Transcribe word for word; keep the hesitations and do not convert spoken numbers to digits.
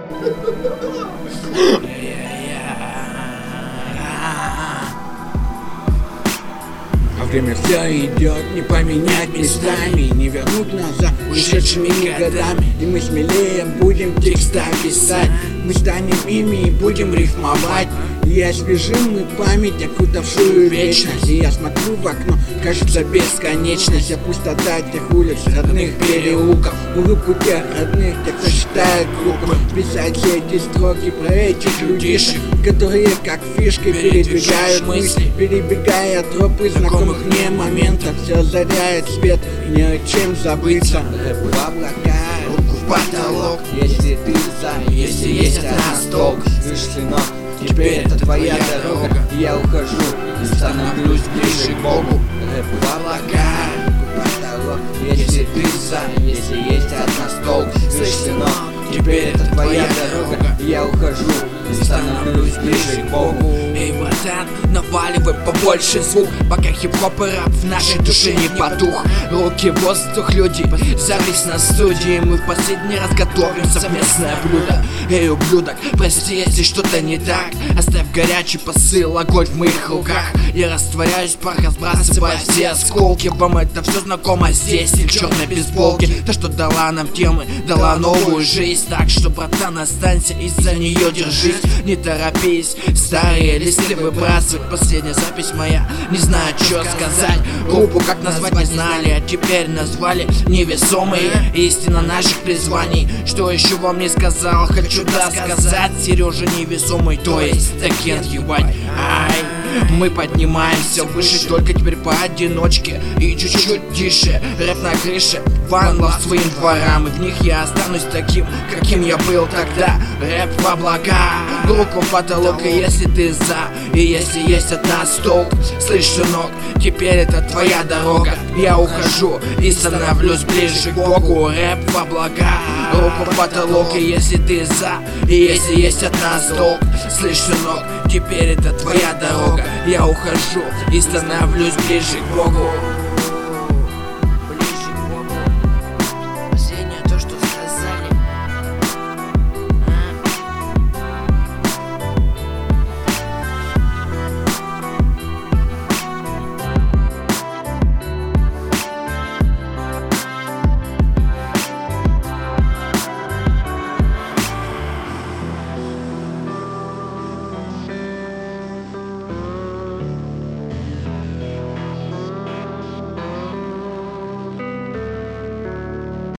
А время все идет, не поменять местами, не вернуть назад ушедшими годами. И мы смелее будем текста писать, мы станем ими и будем рифмовать. И освежим мы память, окутавшую вечность. И я смотрю в окно, кажется бесконечность. А пустота тех улиц, родных переулков, улыбку тех родных, тех, кто считает глупым писать все эти строки про этих людишек, которые как фишки передвигают мысли, перебегая тропы знакомых мне моментов. Все озаряет свет, не о чем забыться. Рэп в облака, руку в потолок. Если ты за, если есть от нас толк. Слышь, сынок, теперь это твоя дорога. Я ухожу и становлюсь ближе к Богу. Рэп в облака, руку в потолок. Если ты за, если есть от нас толк. Слышь, сынок, теперь это твоя дорога. Я ухожу и становлюсь ближе к Богу. Эй, братан, наваливай побольше звук, пока хип-хоп и рэп в нашей душе не потух. Руки в воздух, люди, зались на студии. Мы в последний раз готовим совместное блюдо. Эй, ублюдок, прости, если что-то не так. Оставь горячий посыл, огонь в моих руках. Я растворяюсь в прах, сбрасывая все осколки. Вам это все знакомо здесь, и в черной бейсболке. То, что дала нам темы, дала новую жизнь. Так что, братан, останься и за нее держись. Не торопись, старые листы выбрасывать. Последняя запись моя, не знаю, что сказать. Группу как назвать не знали, а теперь назвали невесомые. Истина наших призваний. Что еще вам не сказал, хочу да сказать. Сережа невесомый, то есть Такент, ебать. Ай, мы поднимаемся выше, только теперь поодиночке и чуть-чуть тише. Рэп на крыше, ванлов своим дворам, и в них я останусь таким, каким я был тогда. Рэп в облака, руку в потолок. И если ты за, и если есть от нас толк. Слышь, сынок, теперь это твоя дорога. Я ухожу и становлюсь ближе к Богу. Рэп в облака, руку в потолок. И если ты за, и если есть от нас толк. Слышь, сынок, теперь это твоя дорога. Я ухожу и становлюсь ближе к Богу.